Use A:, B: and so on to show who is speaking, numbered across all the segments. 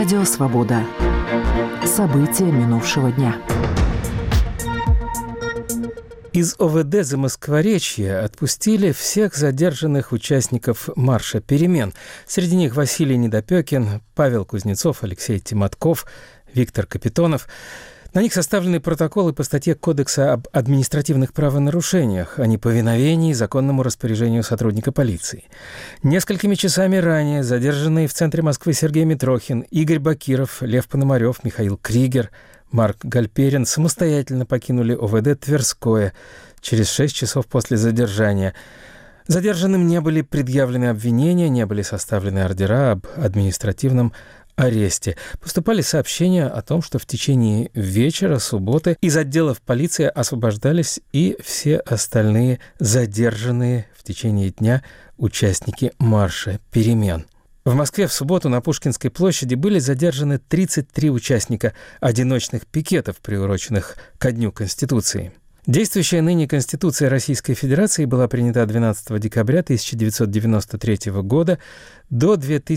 A: Радио «Свобода». События минувшего дня.
B: Из ОВД Замоскворечья отпустили всех задержанных участников марша перемен. Среди них Василий Недопёкин, Павел Кузнецов, Алексей Тимотков, Виктор Капитонов. На них составлены протоколы по статье Кодекса об административных правонарушениях о неповиновении законному распоряжению сотрудника полиции. Несколькими часами ранее задержанные в центре Москвы Сергей Митрохин, Игорь Бакиров, Лев Пономарёв, Михаил Кригер, Марк Гальперин самостоятельно покинули ОВД Тверское через 6 часов после задержания. Задержанным не были предъявлены обвинения, не были составлены ордера об административном аресте. Поступали сообщения о том, что в течение вечера субботы из отделов полиции освобождались и все остальные задержанные в течение дня участники марша перемен. В Москве в субботу на Пушкинской площади были задержаны 33 участника одиночных пикетов, приуроченных ко Дню Конституции. Действующая ныне Конституция Российской Федерации была принята 12 декабря 1993 года. До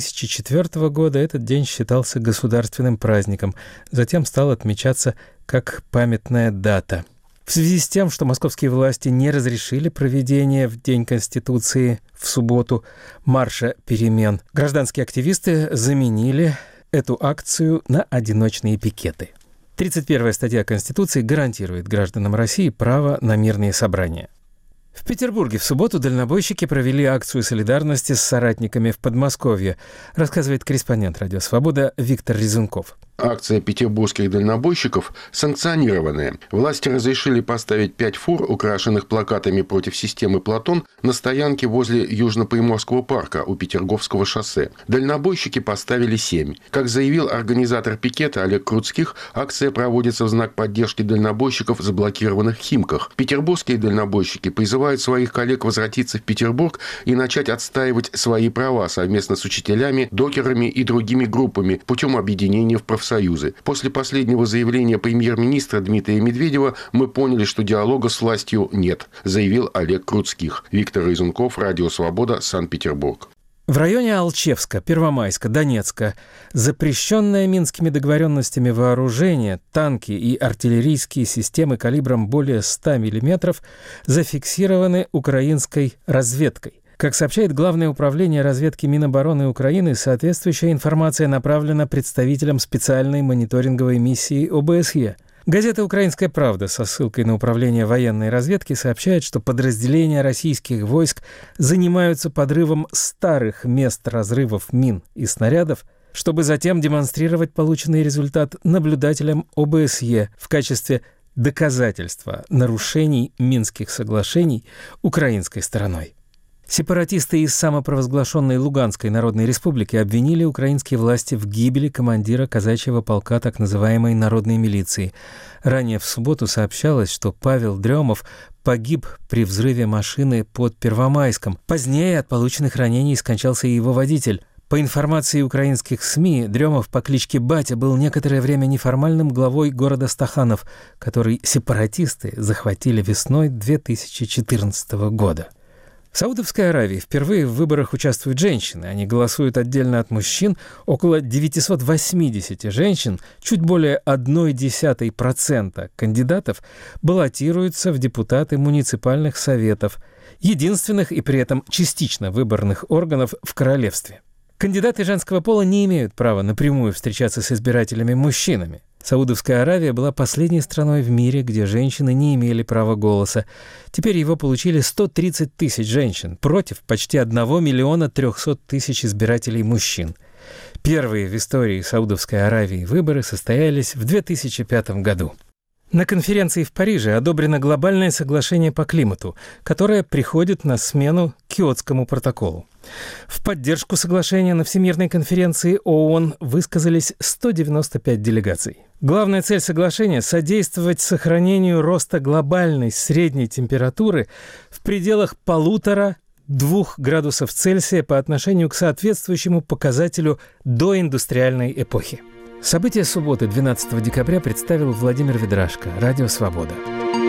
B: 2004 года этот день считался государственным праздником, затем стал отмечаться как памятная дата. В связи с тем, что московские власти не разрешили проведение в День Конституции в субботу марша перемен, гражданские активисты заменили эту акцию на одиночные пикеты. 31-я статья Конституции гарантирует гражданам России право на мирные собрания. В Петербурге в субботу дальнобойщики провели акцию солидарности с соратниками в Подмосковье, рассказывает корреспондент «Радио Свобода» Виктор Резунков.
C: Акция петербургских дальнобойщиков санкционированная. Власти разрешили поставить 5 фур, украшенных плакатами против системы «Платон», на стоянке возле Южно-Приморского парка у Петерговского шоссе. Дальнобойщики поставили 7. Как заявил организатор пикета Олег Круцких, акция проводится в знак поддержки дальнобойщиков в заблокированных Химках. Петербургские дальнобойщики призывают своих коллег возвратиться в Петербург и начать отстаивать свои права совместно с учителями, докерами и другими группами путем объединения в профсоюзы. После последнего заявления премьер-министра Дмитрия Медведева мы поняли, что диалога с властью нет, заявил Олег Круцких. Виктор Резунков, Радио Свобода, Санкт-Петербург.
B: В районе Алчевска, Первомайска, Донецка запрещенное Минскими договоренностями вооружение, танки и артиллерийские системы калибром более 100 мм зафиксированы украинской разведкой. Как сообщает Главное управление разведки Минобороны Украины, соответствующая информация направлена представителям специальной мониторинговой миссии ОБСЕ. Газета «Украинская правда» со ссылкой на управление военной разведки сообщает, что подразделения российских войск занимаются подрывом старых мест разрывов мин и снарядов, чтобы затем демонстрировать полученный результат наблюдателям ОБСЕ в качестве доказательства нарушений Минских соглашений украинской стороной. Сепаратисты из самопровозглашенной Луганской Народной Республики обвинили украинские власти в гибели командира казачьего полка так называемой народной милиции. Ранее в субботу сообщалось, что Павел Дрёмов погиб при взрыве машины под Первомайском. Позднее от полученных ранений скончался и его водитель. По информации украинских СМИ, Дрёмов по кличке Батя был некоторое время неформальным главой города Стаханов, который сепаратисты захватили весной 2014 года. В Саудовской Аравии впервые в выборах участвуют женщины. Они голосуют отдельно от мужчин. Около 980 женщин, чуть более 0,1% кандидатов, баллотируются в депутаты муниципальных советов, единственных и при этом частично выборных органов в королевстве. Кандидаты женского пола не имеют права напрямую встречаться с избирателями-мужчинами. Саудовская Аравия была последней страной в мире, где женщины не имели права голоса. Теперь его получили 130 тысяч женщин против почти 1 300 000 избирателей-мужчин. Первые в истории Саудовской Аравии выборы состоялись в 2005 году. На конференции в Париже одобрено глобальное соглашение по климату, которое приходит на смену Киотскому протоколу. В поддержку соглашения на Всемирной конференции ООН высказались 195 делегаций. Главная цель соглашения – содействовать сохранению роста глобальной средней температуры в пределах 1,5–2 градусов Цельсия по отношению к соответствующему показателю доиндустриальной эпохи. События субботы, 12 декабря, представил Владимир Ведрашко, Радио Свобода.